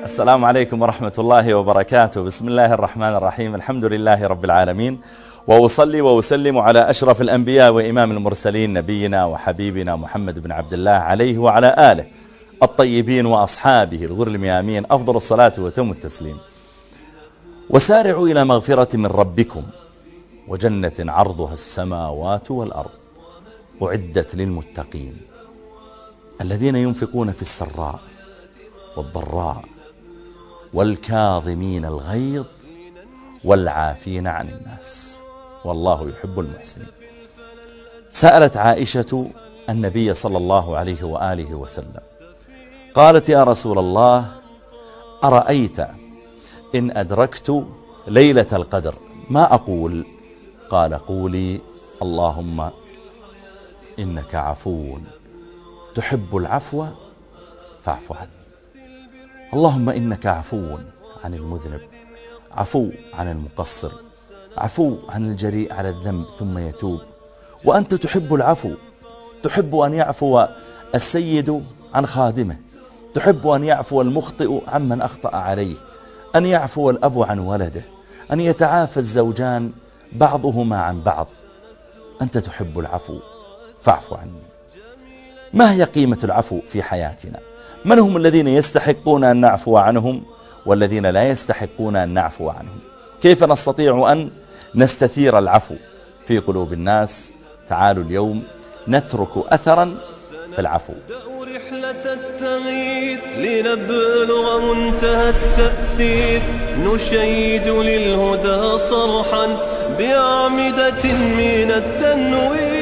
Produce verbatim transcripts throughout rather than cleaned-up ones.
السلام عليكم ورحمة الله وبركاته. بسم الله الرحمن الرحيم. الحمد لله رب العالمين، وأصلي وأسلم على أشرف الأنبياء وإمام المرسلين نبينا وحبيبنا محمد بن عبد الله عليه وعلى آله الطيبين وأصحابه الغر الميامين أفضل الصلاة وتم التسليم. وسارعوا إلى مغفرة من ربكم وجنة عرضها السماوات والأرض أعدت للمتقين الذين ينفقون في السراء والضراء والكاظمين الغيظ والعافين عن الناس والله يحب المحسنين. سألت عائشة النبي صلى الله عليه وآله وسلم قالت: يا رسول الله، أرأيت إن أدركت ليلة القدر ما أقول؟ قال: قولي: اللهم إنك عفو تحب العفو فاعف عني. اللهم إنك عفو عن المذنب، عفو عن المقصر، عفو عن الجريء على الذنب ثم يتوب، وأنت تحب العفو، تحب أن يعفو السيد عن خادمه، تحب أن يعفو المخطئ عمن أخطأ عليه، أن يعفو الأب عن ولده، أن يتعافى الزوجان بعضهما عن بعض. أنت تحب العفو فاعف عني. ما هي قيمة العفو في حياتنا؟ من هم الذين يستحقون أن نعفو عنهم والذين لا يستحقون أن نعفو عنهم؟ كيف نستطيع أن نستثير العفو في قلوب الناس؟ تعالوا اليوم نترك أثرا في العفو. رحلة التغيير لنبلغ منتهى التأثير، نشيد للهدى صرحا بأعمدة من التنوير.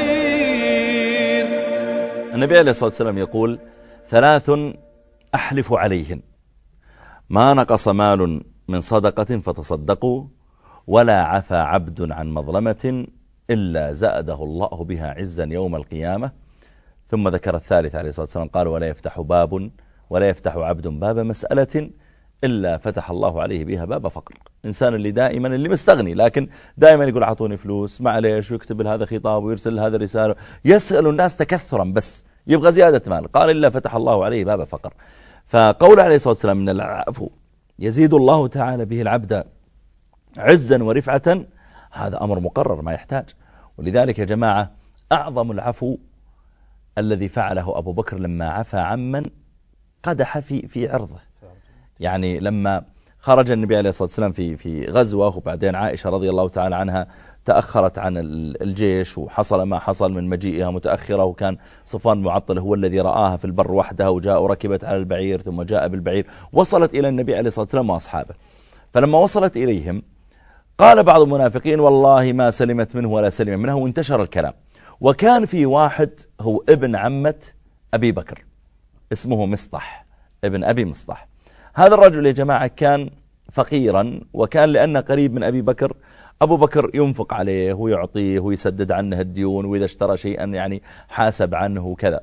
النبي عليه الصلاة والسلام يقول: ثلاث أحلف عليهن: ما نقص مال من صدقة فتصدقوا، ولا عفى عبد عن مظلمة إلا زاده الله بها عزا يوم القيامة. ثم ذكر الثالث عليه الصلاة والسلام قال: ولا يفتح باب ولا يفتح عبد باب مسألة إلا فتح الله عليه بها باب فقر. إنسان اللي دائما اللي مستغني لكن دائما يقول: عطوني فلوس معليش، ويكتب هذا خطاب ويرسل هذا رسالة، يسأل الناس تكثرا بس يبغى زيادة مال. قال: إلا فتح الله عليه باب فقر. فقول عليه الصلاة والسلام من العفو يزيد الله تعالى به العبد عزا ورفعة، هذا أمر مقرر ما يحتاج. ولذلك يا جماعة أعظم العفو الذي فعله أبو بكر لما عفى عمن قدح في في عرضه. يعني لما خرج النبي عليه الصلاة والسلام في في غزوة، وبعدين عائشة رضي الله تعالى عنها تأخرت عن الجيش وحصل ما حصل من مجيئها متأخرة، وكان صفوان معطل هو الذي رآها في البر وحدها، وجاء وركبت على البعير ثم جاء بالبعير، وصلت إلى النبي عليه الصلاة والسلام وأصحابه. فلما وصلت إليهم قال بعض المنافقين: والله ما سلمت منه ولا سلم منه، وانتشر الكلام. وكان في واحد هو ابن عمة أبي بكر اسمه مصطح ابن أبي مصطح. هذا الرجل يا جماعة كان فقيرا، وكان لأنه قريب من أبي بكر أبو بكر ينفق عليه ويعطيه ويسدد عنه الديون، وإذا اشترى شيئا يعني حاسب عنه وكذا.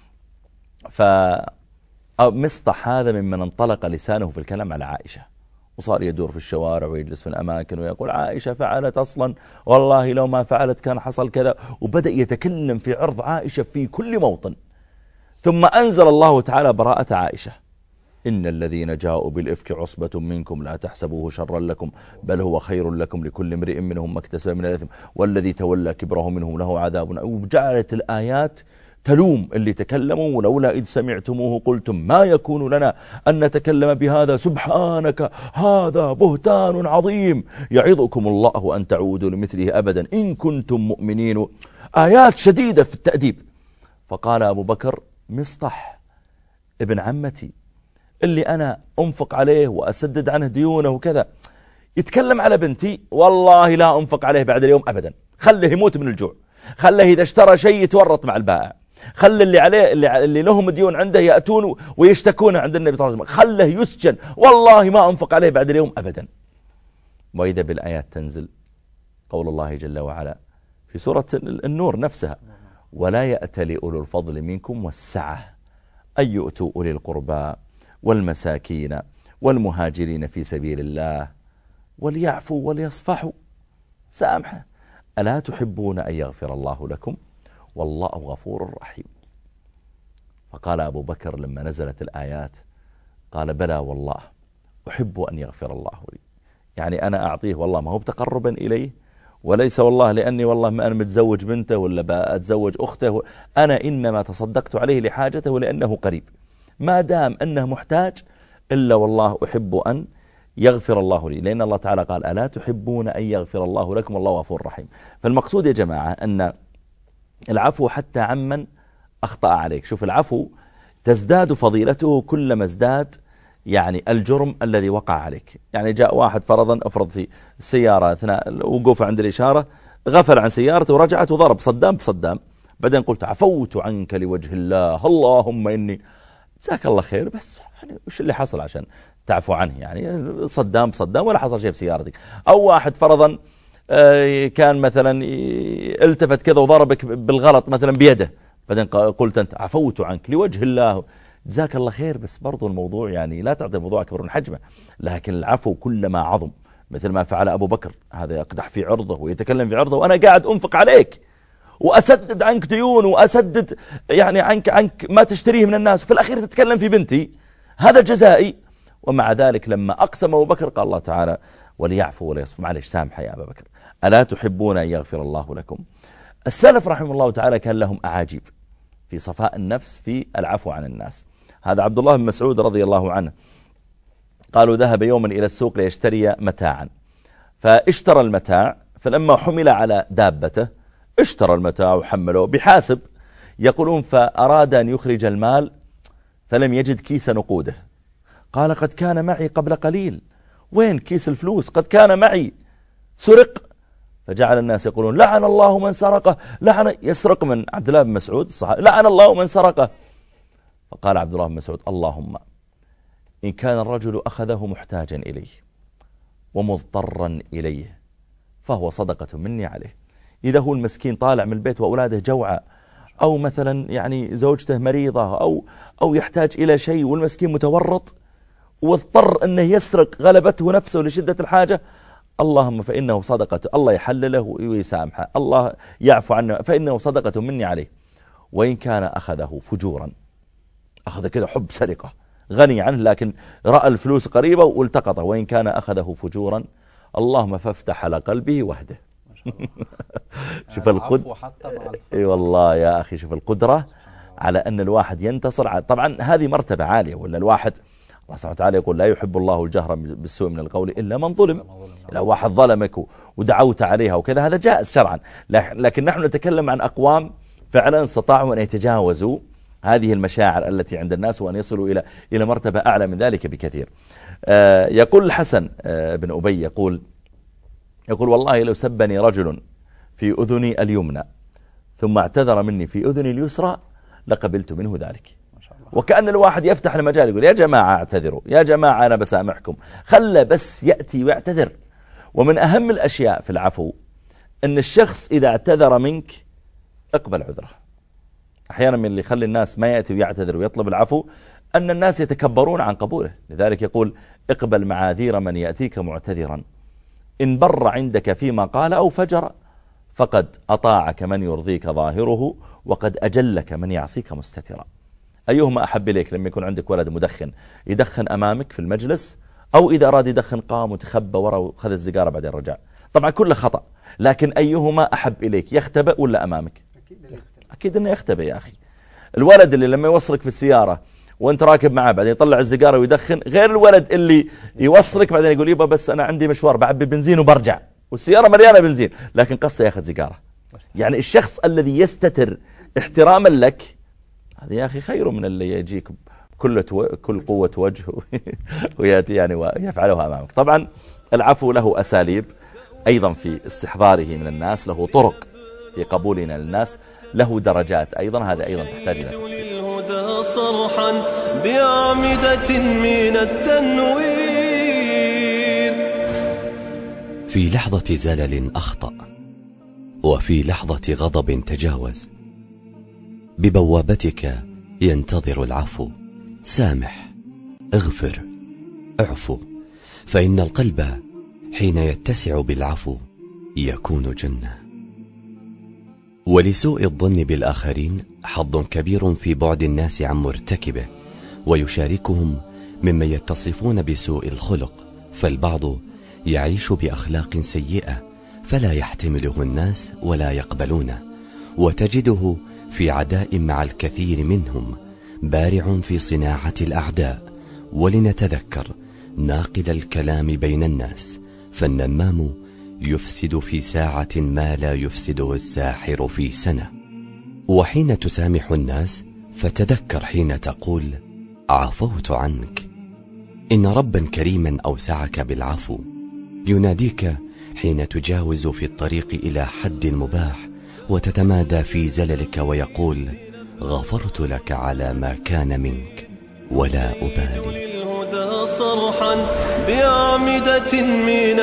فمصطح هذا ممن انطلق لسانه في الكلام على عائشة، وصار يدور في الشوارع ويجلس في الأماكن ويقول: عائشة فعلت أصلا، والله لو ما فعلت كان حصل كذا، وبدأ يتكلم في عرض عائشة في كل موطن. ثم أنزل الله تعالى براءة عائشة: إن الذين جاءوا بالإفك عصبة منكم لا تحسبوه شرا لكم بل هو خير لكم لكل امرئ منهم ما اكتسب من الإثم والذي تولى كبره منهم له عذاب. وجعلت الآيات تلوم اللي تكلموا: ولولا إذ سمعتموه قلتم ما يكون لنا أن نتكلم بهذا سبحانك هذا بهتان عظيم يعظكم الله أن تعودوا لمثله أبدا إن كنتم مؤمنين. آيات شديدة في التأديب. فقال أبو بكر: مصطح ابن عمتي اللي أنا أنفق عليه وأسدد عنه ديونه وكذا يتكلم على بنتي، والله لا أنفق عليه بعد اليوم أبدا، خله يموت من الجوع، خله إذا اشترى شيء يتورط مع البائع، خله اللي عليه اللي, اللي لهم ديون عنده يأتون ويشتكون عند النبي صلى الله عليه وسلم، خله يسجن، والله ما أنفق عليه بعد اليوم أبدا. وإذا بالآيات تنزل قول الله جل وعلا في سورة النور نفسها: ولا يأتل أولو الفضل منكم والسعة أن يؤتوا أولي القربى والمساكين والمهاجرين في سبيل الله وليعفوا وليصفحوا. سامحة، ألا تحبون أن يغفر الله لكم والله غفور رحيم. فقال أبو بكر لما نزلت الآيات قال: بلى والله أحب أن يغفر الله لي. يعني أنا أعطيه والله ما هو بتقربا إليه، وليس والله لأني والله ما أنا متزوج بنته ولا بأتزوج أخته، أنا إنما تصدقت عليه لحاجته لأنه قريب، ما دام أنه محتاج إلا والله أحب أن يغفر الله لي، لأن الله تعالى قال ألا تحبون أن يغفر الله لكم والله غفور رحيم. فالمقصود يا جماعة أن العفو حتى عمن أخطأ عليك. شوف العفو تزداد فضيلته كلما ازداد يعني الجرم الذي وقع عليك. يعني جاء واحد فرضا أفرض في السيارة أثناء وقوفه عند الإشارة، غفل عن سيارته ورجعت وضرب صدام بصدام، بعدين قلت عفوت عنك لوجه الله اللهم إني جزاك الله خير، بس يعني وش اللي حصل عشان تعفو عنه؟ يعني صدام بصدام ولا حصل شيء في سيارتك. أو واحد فرضا كان مثلا التفت كذا وضربك بالغلط مثلا بيده، بعدين قلت أنت عفوت عنك لوجه الله جزاك الله خير، بس برضو الموضوع يعني لا تعطي الموضوع أكبر من حجمه. لكن العفو كلما عظم، مثل ما فعل أبو بكر، هذا يقدح في عرضه ويتكلم في عرضه وأنا قاعد أنفق عليك وأسدد عنك ديون وأسدد يعني عنك عنك ما تشتريه من الناس، وفي الأخير تتكلم في بنتي، هذا جزائي. ومع ذلك لما أقسم أبو بكر قال الله تعالى وليعفوا ولا يصفوا، معلش سامح يا أبا بكر، ألا تحبون أن يغفر الله لكم؟ السلف رحمه الله تعالى كان لهم أعاجيب في صفاء النفس في العفو عن الناس. هذا عبد الله بن مسعود رضي الله عنه قالوا ذهب يوما إلى السوق ليشتري متاعا، فاشترى المتاع، فلما حمل على دابته اشترى المتاع وحمله بحاسب، يقولون فأراد أن يخرج المال فلم يجد كيس نقوده، قال قد كان معي قبل قليل، وين كيس الفلوس؟ قد كان معي سرق. فجعل الناس يقولون لعن الله من سرقه، لعن يسرق من عبد الله بن مسعود الصحابي، لعن الله من سرقه. فقال عبد الله بن مسعود اللهم إن كان الرجل أخذه محتاجا إليه ومضطرا إليه فهو صدقة مني عليه. إذا هو المسكين طالع من البيت وأولاده جوعى، أو مثلا يعني زوجته مريضة، أو أو يحتاج إلى شيء والمسكين متورط واضطر أنه يسرق غلبته نفسه لشدة الحاجة، اللهم فإنه صدقة، الله يحلله ويسامحه، الله يعفو عنه فإنه صدقة مني عليه. وإن كان أخذه فجورا، أخذ كذا حب سرقة، غني عنه لكن رأى الفلوس قريبة والتقطه، وإن كان أخذه فجورا اللهم فافتح على قلبه وحده. شوف القدرة، اي والله يا أخي شوف القدرة على أن الواحد ينتصر. طبعا هذه مرتبة عالية، ولا الواحد الله سبحانه وتعالى يقول لا يحب الله الجهر بالسوء من القول إلا من ظلم. لو واحد ظلمك ودعوت عليها وكذا هذا جائز شرعا، لكن نحن نتكلم عن أقوام فعلا استطاعوا أن يتجاوزوا هذه المشاعر التي عند الناس وأن يصلوا إلى إلى مرتبة أعلى من ذلك بكثير. آه يقول الحسن آه بن أبي يقول يقول والله لو سبني رجل في أذني اليمنى ثم اعتذر مني في أذني اليسرى لقبلت منه ذلك. وكأن الواحد يفتح المجال يقول يا جماعة اعتذروا، يا جماعة أنا بسامحكم، خلى بس يأتي ويعتذر. ومن أهم الأشياء في العفو أن الشخص إذا اعتذر منك اقبل عذره. أحيانا من اللي يخلي الناس ما يأتي ويعتذر ويطلب العفو أن الناس يتكبرون عن قبوله، لذلك يقول اقبل معاذير من يأتيك معتذرا، إن بر عندك فيما قال أو فجر فقد أطاعك من يرضيك ظاهره وقد أجلك من يعصيك مستترا. أيهما أحب إليك لما يكون عندك ولد مدخن يدخن أمامك في المجلس، أو إذا أراد يدخن قام وتخبى ورا وخذ الزجارة بعدين رجع؟ طبعا كله خطأ، لكن أيهما أحب إليك، يختبئ ولا أمامك؟ أكيد أنه يختبئ يا أخي. الولد اللي لما يوصلك في السيارة وانت راكب معه بعدين يطلع الزجارة ويدخن، غير الولد اللي يوصلك بعدين يقول يبا بس أنا عندي مشوار بعبي بنزين وبرجع والسيارة مليانة بنزين، لكن قصة ياخذ زجارة. يعني الشخص الذي يستتر احتراما لك هذا يا أخي خير من اللي يجيك كل كل قوة وجه ويأتي يعني ويفعلها أمامك. طبعا العفو له أساليب أيضا في استحضاره من الناس، له طرق في قبولنا للناس، له درجات أيضا، هذا أيضا تحتاج إلى تفسير. صرحا بأعمدة من التنوير. في لحظة زلل أخطأ، وفي لحظة غضب تجاوز، ببوابتك ينتظر العفو. سامح، اغفر، اعفو، فإن القلب حين يتسع بالعفو يكون جنة. ولسوء الظن بالآخرين حظ كبير في بعد الناس عن مرتكبه، ويشاركهم ممن يتصفون بسوء الخلق، فالبعض يعيش بأخلاق سيئة فلا يحتمله الناس ولا يقبلونه، وتجده في عداء مع الكثير منهم، بارع في صناعة الأعداء. ولنتذكر ناقل الكلام بين الناس، فالنمام يفسد في ساعة ما لا يفسده الساحر في سنة. وحين تسامح الناس فتذكر حين تقول عفوت عنك، إن ربا كريما أوسعك بالعفو يناديك حين تجاوز في الطريق إلى حد مباح وتتمادى في زللك ويقول غفرت لك على ما كان منك ولا أبالي. للهدى صرحا بأعمدة من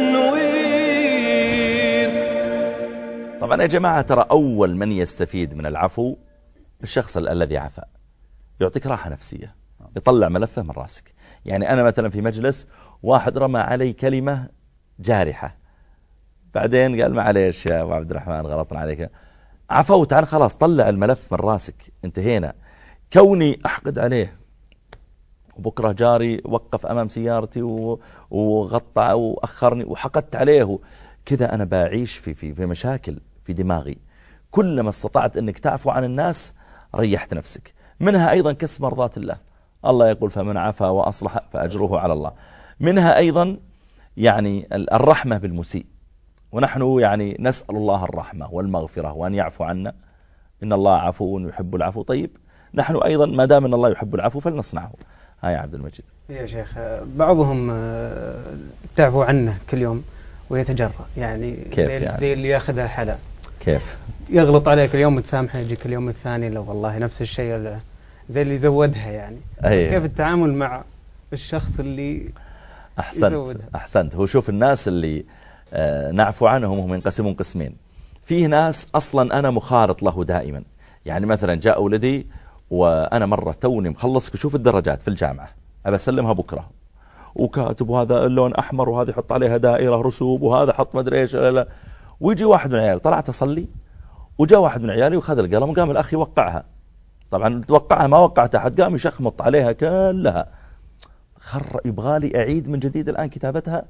التنوير. طبعا يا جماعة، ترى أول من يستفيد من العفو الشخص الذي عفا، يعطيك راحة نفسية، يطلع ملفه من راسك. يعني أنا مثلا في مجلس واحد رمى علي كلمة جارحة، بعدين قال معليش يا أبو عبد الرحمن غلطنا عليك، عفوت عنه، خلاص طلع الملف من راسك، انتهينا. كوني أحقد عليه وبكرة جاري وقف أمام سيارتي وغطى وأخرني وحقدت عليه كذا، أنا بعيش في, في, في مشاكل في دماغي. كلما استطعت أنك تعفو عن الناس ريحت نفسك. منها أيضا كسب مرضات الله، الله يقول فمن عفا وأصلح فأجره على الله. منها أيضا يعني الرحمة بالمسيء، ونحن يعني نسأل الله الرحمة والمغفرة وأن يعفو عنا، إن الله عفو يحب العفو. طيب نحن أيضا ما دام أن الله يحب العفو فلنصنعه. هاي عبد المجيد. يا شيخ، بعضهم تعفو عنه كل يوم ويتجرأ، يعني كيف زي, يعني؟ زي اللي ياخذها حلا، كيف يغلط عليك اليوم وتسامحه، يجيك اليوم الثاني لو والله نفس الشيء، زي اللي يزودها يعني. أيه. كيف التعامل مع الشخص اللي أحسنت يزودها؟ أحسنت. هو شوف، الناس اللي آه نعفو عنهم هم ينقسمون قسمين. فيه ناس أصلا أنا مخالط له دائما، يعني مثلا جاء ولدي وأنا مرة توني مخلص كشوف الدرجات في الجامعة أبى أسلمها بكرة، وكاتب وهذا اللون أحمر وهذا يحط عليها دائرة رسوب وهذا حط مدري إيش، لا لا. ويجي واحد من عيالي، طلعت أصلي وجاء واحد من عيالي وخذ القلم وقام الأخ يوقعها. طبعا توقعها ما وقعت أحد، قام يشخمط عليها كلها. خر يبغالي أعيد من جديد الآن كتابتها،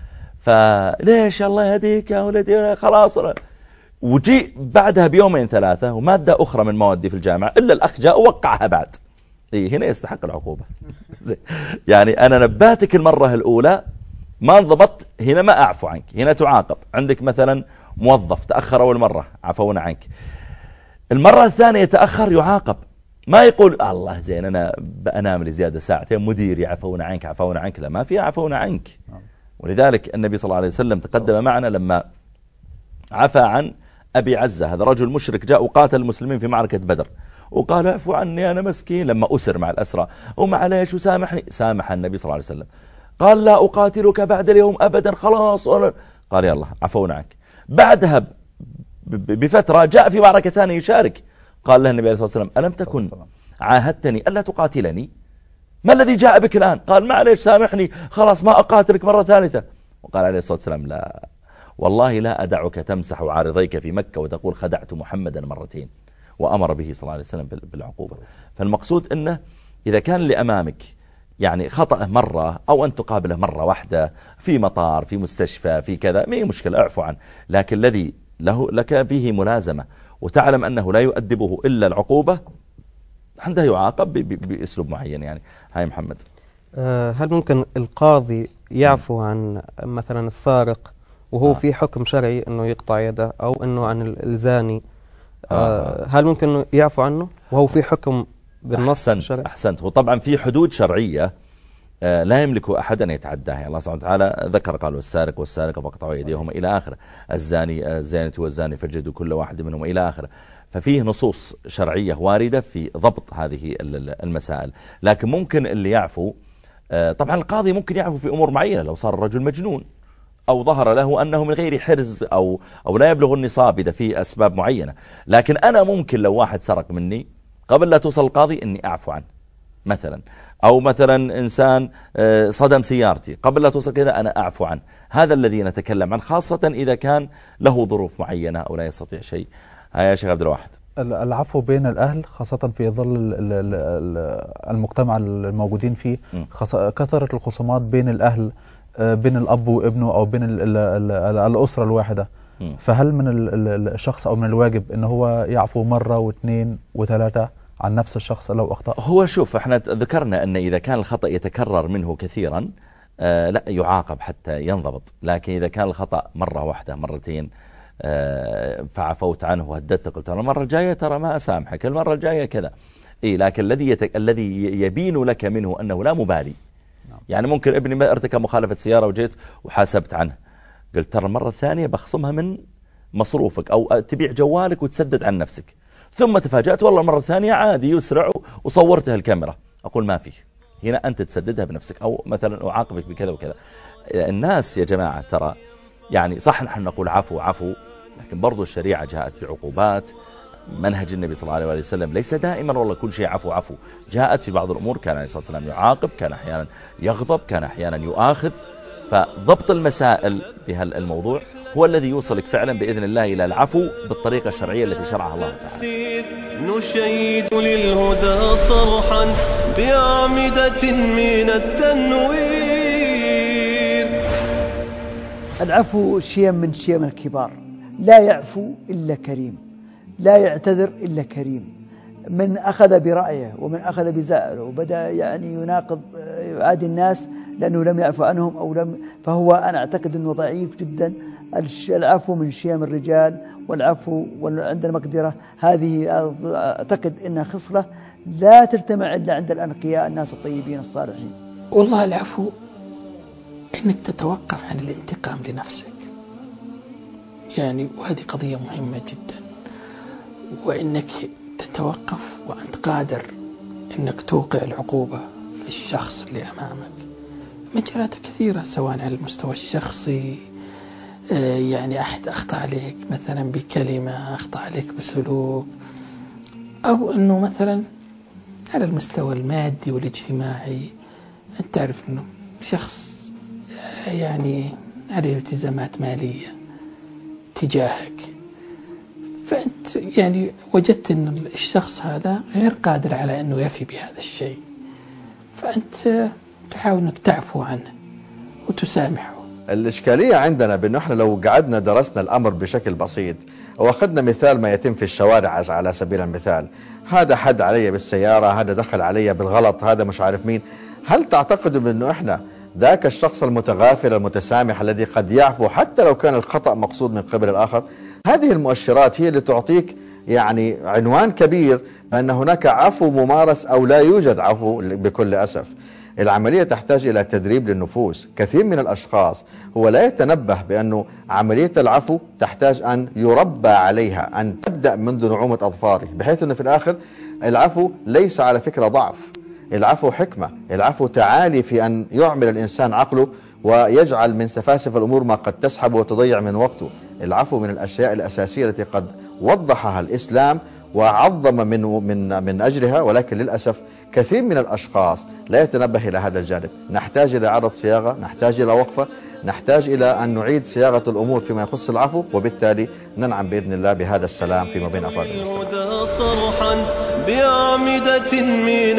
فليش الله يهديك يا ولدي خلاص. وجي بعدها بيومين ثلاثة ومادة أخرى من موادي في الجامعة إلا الأخ جاء ووقعها بعد. إيه هنا يستحق العقوبة. يعني أنا نبهتك المرة الأولى ما انضبطت، هنا ما أعفو عنك، هنا تعاقب. عندك مثلا موظف تأخر أول مرة عفونا عنك، المرة الثانية يتأخر يعاقب، ما يقول الله زين أنا بأنام لي زيادة ساعتين مديري عفونا عنك عفونا عنك، لا، ما في عفونا عنك. ولذلك النبي صلى الله عليه وسلم تقدم معنا لما عفى عن أبي عزة، هذا رجل مشرك جاء وقاتل المسلمين في معركة بدر، وقال اعفو عني أنا مسكين لما أسر مع الأسرى، ومعليش وسامحني. سامح النبي صلى الله عليه وسلم، قال لا أقاتلك بعد اليوم أبدا خلاص. قال يلا عفونا عنك. بعدها بفترة جاء في معركة ثانية يشارك، قال له النبي عليه الصلاة والسلام ألم تكن عاهدتني ألا تقاتلني؟ ما الذي جاء بك الآن؟ قال معليش سامحني خلاص ما أقاتلك مرة ثالثة. وقال عليه الصلاة والسلام لا والله لا أدعك تمسح عارضيك في مكة وتقول خدعت محمدا مرتين، وأمر به صلى الله عليه وسلم بالعقوبة. فالمقصود أنه إذا كان اللي أمامك يعني خطأه مرة أو أن تقابله مرة واحدة في مطار في مستشفى في كذا، ما هي مشكلة اعفو عنه. لكن الذي له لك فيه ملازمة وتعلم أنه لا يؤدبه إلا العقوبة، عنده يعاقب بأسلوب معين. يعني هاي محمد، هل ممكن القاضي يعفو عن مثلا السارق وهو آه. في حكم شرعي أنه يقطع يده، أو أنه عن الزاني آه. هل ممكن أنه يعفو عنه وهو في حكم بالنص الشرعي؟ أحسنت. هو طبعا في حدود شرعية آه لا يملك أحد أن يتعداها. الله سبحانه وتعالى ذكر قال والسارق والسارقة فاقطعوا أيديهما إلى آخره، الزاني الزانية والزاني فاجلدوا كل واحد منهم إلى آخره. ففيه نصوص شرعية واردة في ضبط هذه المسائل. لكن ممكن اللي يعفو آه طبعا القاضي ممكن يعفو في أمور معينة، لو صار الرجل مجنون أو ظهر له أنه من غير حرز أو, أو لا يبلغ النصاب إذا في أسباب معينة. لكن أنا ممكن لو واحد سرق مني قبل لا توصل القاضي أني أعفو عنه مثلا، أو مثلا إنسان صدم سيارتي قبل لا توصل كذا أنا أعفو عنه. هذا الذي نتكلم عنه، خاصة إذا كان له ظروف معينة أو لا يستطيع شيء. هيا يا شيخ عبد الواحد. العفو بين الأهل خاصة في ظل المجتمع الموجودين فيه، كثرة الخصومات بين الأهل، بين الأب وابنه أو بين الأسرة الواحدة. فهل من الشخص أو من الواجب أنه هو يعفو مرة واثنين وثلاثة عن نفس الشخص لو أخطأ؟ هو شوف، احنا ذكرنا أن إذا كان الخطأ يتكرر منه كثيرا آه لا يعاقب حتى ينضبط، لكن إذا كان الخطأ مرة واحدة مرتين آه فعفوت عنه وهددت قلت أنا المرة الجاية ترى ما أسامحك، المرة الجاية كذا، إيه لكن الذي يتك... الذي يبين لك منه أنه لا مبالي. يعني ممكن ابني ما ارتكب مخالفة سيارة وجيت وحاسبت عنه، قلت ترى المرة الثانية بخصمها من مصروفك أو تبيع جوالك وتسدد عن نفسك، ثم تفاجأت والله المرة الثانية عادي يسرع وصورتها الكاميرا، أقول ما فيه، هنا أنت تسددها بنفسك أو مثلا أعاقبك بكذا وكذا. الناس يا جماعة ترى يعني صح نحن نقول عفو عفو، لكن برضو الشريعة جاءت بعقوبات. منهج النبي صلى الله عليه وسلم ليس دائما والله كل شيء عفو عفو، جاءت في بعض الأمور كان عليه الصلاة والسلام يعاقب، كان أحيانا يغضب، كان أحيانا يؤاخذ. فضبط المسائل بهالموضوع هو الذي يوصلك فعلا بإذن الله إلى العفو بالطريقة الشرعية التي شرعها الله تعالى. نشيد للهدى صرحا بأعمدة من التنوير. العفو شيم من شيم الكبار، لا يعفو إلا كريم، لا يعتذر إلا كريم. من أخذ برأيه ومن أخذ بزعله وبدأ يعني يناقض يعادي الناس لأنه لم يعفو عنهم أو لم، فهو أنا أعتقد أنه ضعيف جدا. العفو من شيم الرجال، والعفو عند المقدرة هذه أعتقد أنها خصلة لا تجتمع إلا عند الأنقياء الناس الطيبين الصالحين. والله العفو أنك تتوقف عن الانتقام لنفسك، يعني وهذه قضية مهمة جدا، وأنك تتوقف وأنت قادر أنك توقع العقوبة في الشخص اللي أمامك. مجالات كثيرة سواء على المستوى الشخصي، يعني أحد أخطأ عليك مثلا بكلمة، أخطأ عليك بسلوك، أو أنه مثلا على المستوى المادي والاجتماعي أنت تعرف أنه شخص يعني عليه التزامات مالية تجاهك، فأنت يعني وجدت أن الشخص هذا غير قادر على أنه يفي بهذا الشيء، فأنت تحاول أنك تعفو عنه وتسامحه. الإشكالية عندنا بأنه إحنا لو قعدنا درسنا الأمر بشكل بسيط وأخذنا مثال ما يتم في الشوارع على سبيل المثال، هذا حد علي بالسيارة، هذا دخل علي بالغلط، هذا مش عارف مين، هل تعتقدوا بأنه إحنا ذاك الشخص المتغافل المتسامح الذي قد يعفو حتى لو كان الخطأ مقصود من قبل الآخر؟ هذه المؤشرات هي اللي تعطيك يعني عنوان كبير بأن هناك عفو ممارس أو لا يوجد عفو بكل أسف. العملية تحتاج إلى تدريب للنفوس. كثير من الأشخاص هو لا يتنبه بأنه عملية العفو تحتاج أن يربى عليها، أن تبدأ منذ نعومة أظفاره، بحيث أنه في الآخر العفو ليس على فكرة ضعف، العفو حكمة، العفو تعالي في أن يعمل الإنسان عقله ويجعل من سفاسف الأمور ما قد تسحب وتضيع من وقته. العفو من الأشياء الأساسية التي قد وضحها الإسلام وعظم من من من أجرها، ولكن للأسف كثير من الأشخاص لا يتنبه إلى هذا الجانب. نحتاج إلى إعادة صياغة، نحتاج إلى وقفة، نحتاج إلى أن نعيد صياغة الأمور فيما يخص العفو، وبالتالي ننعم بإذن الله بهذا السلام فيما بين أفراد المجتمع. صرحا بأعمدة من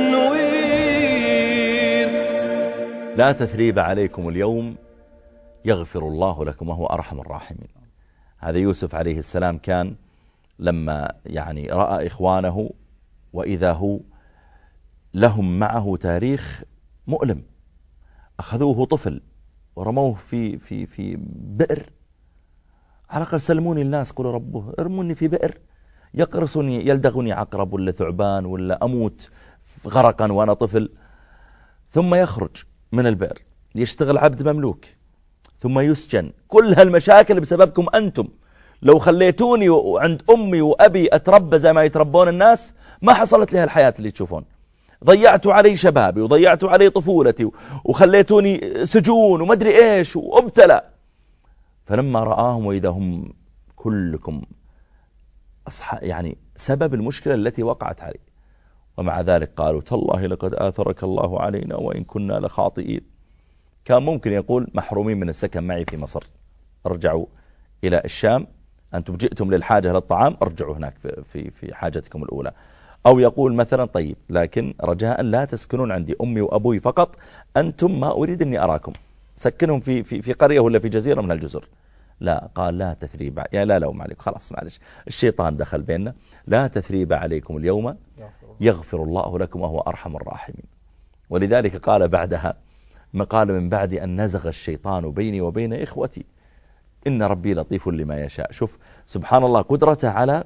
التنوير. لا تثريب عليكم اليوم يغفر الله لكم وهو أرحم الراحمين. هذا يوسف عليه السلام كان لما يعني رأى إخوانه وإذا هو لهم معه تاريخ مؤلم، أخذوه طفل ورموه في في في بئر. على الأقل سلموني الناس، قولوا ربه ارموني في بئر يقرصني يلدغني عقرب ولا ثعبان ولا أموت غرقا وأنا طفل. ثم يخرج من البئر يشتغل عبد مملوك، ثم يسجن. كل هالمشاكل بسببكم أنتم. لو خليتوني عند أمي وأبي أتربى زي ما يتربون الناس ما حصلت لي هالحياة اللي تشوفون. ضيعتوا علي شبابي وضيعتوا علي طفولتي وخليتوني سجون وما أدري إيش وابتلى. فلما رآهم وإذا هم كلكم أصح... يعني سبب المشكلة التي وقعت علي، ومع ذلك قالوا تالله لقد آثرك الله علينا وإن كنا لخاطئين. كان ممكن يقول محرومين من السكن معي في مصر، رجعوا إلى الشام أنتم جئتم للحاجة للطعام، ارجعوا هناك في في حاجتكم الأولى. أو يقول مثلا طيب لكن رجاء لا تسكنون عندي، أمي وأبوي فقط، أنتم ما أريد أني أراكم، سكنهم في في في قرية ولا في جزيرة من الجزر. لا، قال لا تثريب، يا لا لوم عليكم، خلاص معلش الشيطان دخل بيننا، لا تثريب عليكم اليوم يغفر الله لكم وهو أرحم الراحمين. ولذلك قال بعدها ما قال من بعد أن نزغ الشيطان بيني وبين إخوتي إن ربي لطيف لما يشاء. شوف سبحان الله قدرته على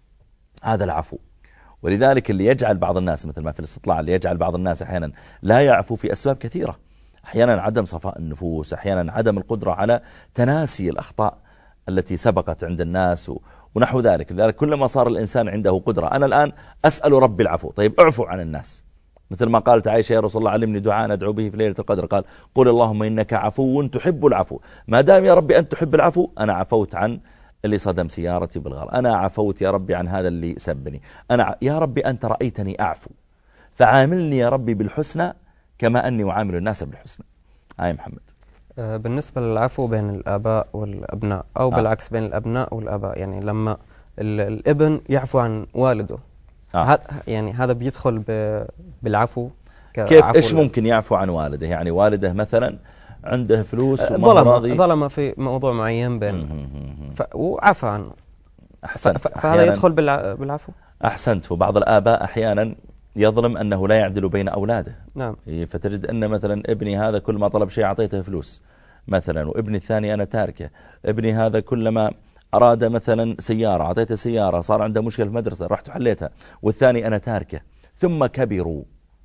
هذا العفو. ولذلك اللي يجعل بعض الناس مثل ما في الاستطلاع اللي يجعل بعض الناس أحيانا لا يعفو في أسباب كثيرة، أحيانا عدم صفاء النفوس، أحيانا عدم القدرة على تناسي الأخطاء التي سبقت عند الناس ونحو ذلك. لذلك كلما صار الإنسان عنده قدرة، أنا الآن أسأل ربي العفو، طيب اعفو عن الناس، مثل ما قالت عائشة يا رسول الله علمني دعاء أدعو به في ليلة القدر، قال قل اللهم إنك عفو تحب العفو، ما دام يا ربي أنت تحب العفو أنا عفوت عن اللي صدم سيارتي بالغلط، أنا عفوت يا ربي عن هذا اللي سبني، أنا ع... يا ربي أنت رأيتني أعفو فعاملني يا ربي بالحسنى كما أني أعامل الناس بالحسنى. هاي محمد. بالنسبة للعفو بين الآباء والأبناء أو آه. بالعكس بين الأبناء والآباء، يعني لما الابن يعفو عن والده آه. يعني هذا بيدخل بالعفو كيف؟ إيش ممكن يعفو عن والده؟ يعني والده مثلا عنده فلوس ظلم ظلم في موضوع معين بين ف... وعفى عنه. أحسنت. ف... فهذا يدخل بالع... بالعفو. أحسنت. وبعض الآباء أحيانا يظلم أنه لا يعدل بين أولاده. نعم. فتجد أن مثلا ابني هذا كل ما طلب شيء أعطيته فلوس مثلا، وابني الثاني أنا تاركه، ابني هذا كلما أراد مثلا سيارة أعطيته سيارة، صار عنده مشكلة في المدرسة رحت حليتها، والثاني أنا تاركه، ثم كبروا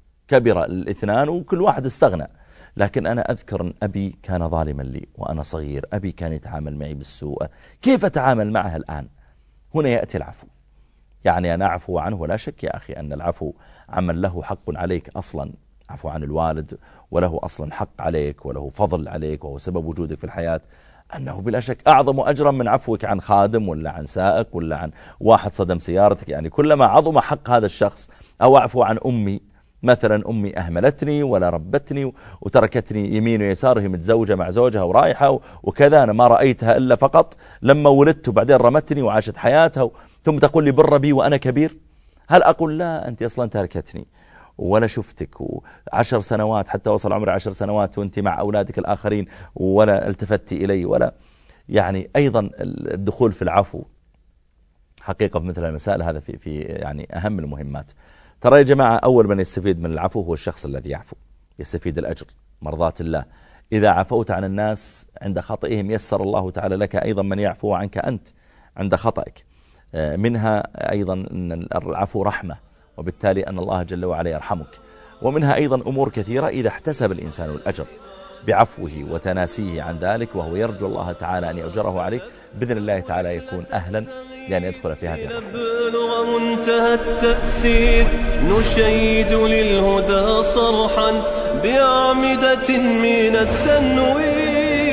كبر الاثنان وكل واحد استغنى. لكن أنا أذكر أن أبي كان ظالما لي وأنا صغير، أبي كان يتعامل معي بالسوء، كيف أتعامل معه الآن؟ هنا يأتي العفو. يعني أنا أعفو عنه، ولا شك يا أخي أن العفو عمن له حق عليك أصلا، عفو عن الوالد وله أصلا حق عليك وله فضل عليك وهو سبب وجودك في الحياة، أنه بلا شك أعظم أجرا من عفوك عن خادم ولا عن سائق ولا عن واحد صدم سيارتك. يعني كلما عظم حق هذا الشخص. أو أعفو عن أمي مثلا، أمي أهملتني ولا ربتني وتركتني يمين ويسار، هي متزوجة مع زوجها ورايحة وكذا، أنا ما رأيتها إلا فقط لما ولدت وبعدين رمتني وعاشت حياتها، ثم تقول لي بر بي وأنا كبير. هل أقول لا أنت أصلا تركتني ولا شفتك وعشر سنوات حتى وصل عمري عشر سنوات وانت مع أولادك الآخرين ولا التفتي إلي ولا. يعني أيضا الدخول في العفو حقيقة في مثل المسائل هذا في, في يعني أهم المهمات. ترى يا جماعة أول من يستفيد من العفو هو الشخص الذي يعفو، يستفيد الأجر مرضات الله. إذا عفوت عن الناس عند خطئهم يسر الله تعالى لك أيضا من يعفو عنك أنت عند خطئك. منها أيضا أن العفو رحمة، وبالتالي أن الله جل وعلا يرحمك. ومنها أيضا أمور كثيرة إذا احتسب الإنسان الأجر بعفوه وتناسيه عن ذلك وهو يرجو الله تعالى أن يأجره عليه، بإذن الله تعالى يكون أهلا لأن يدخل في هذه الرحمة. بلغ منتهى التأثير نشيد للهدى صرحا بأعمدة من التنوير.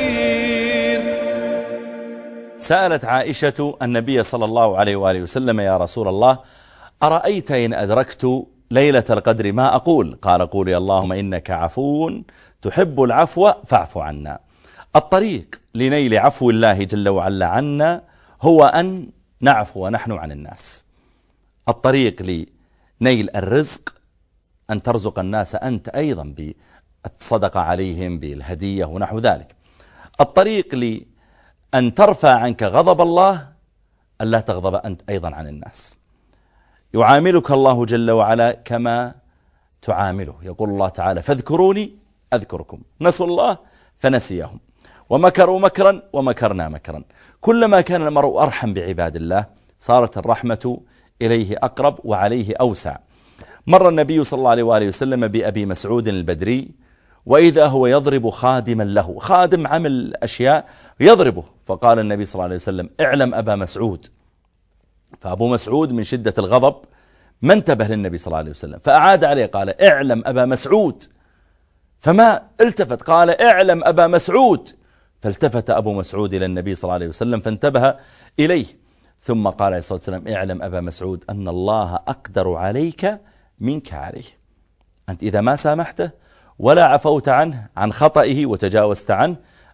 سألت عائشة النبي صلى الله عليه وآله وسلم يا رسول الله أرأيت إن أدركت ليلة القدر ما أقول؟ قال قولي اللهم إنك عفو تحب العفو فاعف عنا. الطريق لنيل عفو الله جل وعلا عنا هو أن نعفو ونحن عن الناس. الطريق لنيل الرزق أن ترزق الناس أنت أيضا بالصدقة عليهم بالهدية ونحو ذلك. الطريق لأن ترفع عنك غضب الله أن لا تغضب أنت أيضا عن الناس. يعاملك الله جل وعلا كما تعامله. يقول الله تعالى فاذكروني أذكركم، نسوا الله فنسيهم، ومكروا مكرا ومكرنا مكرا. كلما كان المرء أرحم بعباد الله صارت الرحمة إليه أقرب وعليه أوسع. مر النبي صلى الله عليه وآله وسلم بأبي مسعود البدري وإذا هو يضرب خادما له، خادم عمل أشياء يضربه، فقال النبي صلى الله عليه وسلم اعلم أبا مسعود. فأبو مسعود من شدة الغضب ما انتبه للنبي صلى الله عليه وسلم فأعاد عليه قال اعلم أبا مسعود، فما التفت قال اعلم أبا مسعود، فالتفت أبو مسعود إلى النبي صلى الله عليه وسلم فانتبه إليه، ثم قال عليه الصلاة والسلام اعلم أبا مسعود أن الله أقدر عليك منك عليه. أنت إذا ما سامحته ولا عفوت عنه عن خطئه وتجاوزت عنه،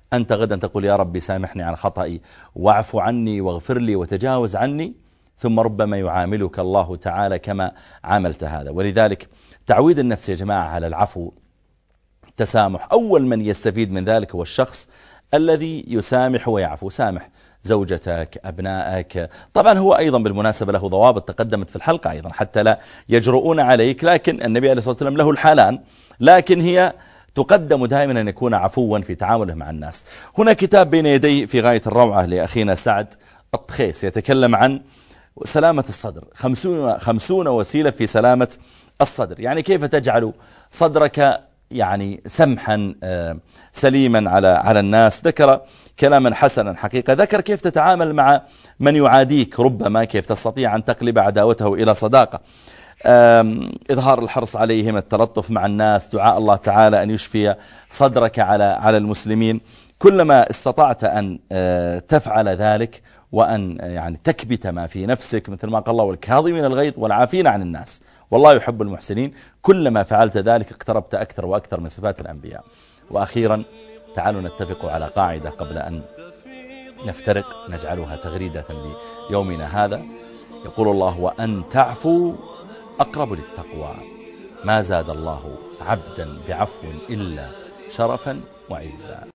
أنت غدا تقول يا ربي سامحني عن خطئي واعف عني واغفر لي وتجاوز عني، ثم ربما يعاملك الله تعالى كما عاملت هذا. ولذلك تعويد النفس يا جماعة على العفو، تسامح، أول من يستفيد من ذلك هو الشخص الذي يسامح ويعفو. سامح زوجتك، أبنائك. طبعا هو أيضا بالمناسبة له ضوابط تقدمت في الحلقة أيضا حتى لا يجرؤون عليك، لكن النبي عليه الصلاة والسلام له الحالان، لكن هي تقدم دائما أن يكون عفوا في تعامله مع الناس. هنا كتاب بين يدي في غاية الروعة لأخينا سعد الطخيس يتكلم عن سلامة الصدر، خمسون, خمسون وسيلة في سلامة الصدر، يعني كيف تجعل صدرك يعني سمحا سليما على على الناس. ذكر كلاما حسنا حقيقة، ذكر كيف تتعامل مع من يعاديك، ربما كيف تستطيع أن تقلب عداوته إلى صداقة، إظهار الحرص عليهم، التلطف مع الناس، دعاء الله تعالى أن يشفي صدرك على على المسلمين. كلما استطعت أن تفعل ذلك وأن يعني تكبت ما في نفسك، مثل ما قال الله والكاظمين الغيظ والعافين عن الناس والله يحب المحسنين، كلما فعلت ذلك اقتربت أكثر وأكثر من صفات الأنبياء. وأخيرا تعالوا نتفق على قاعدة قبل أن نفترق نجعلها تغريدة ليومنا هذا. يقول الله وأن تعفوا أقرب للتقوى، ما زاد الله عبدا بعفو إلا شرفا وعزا.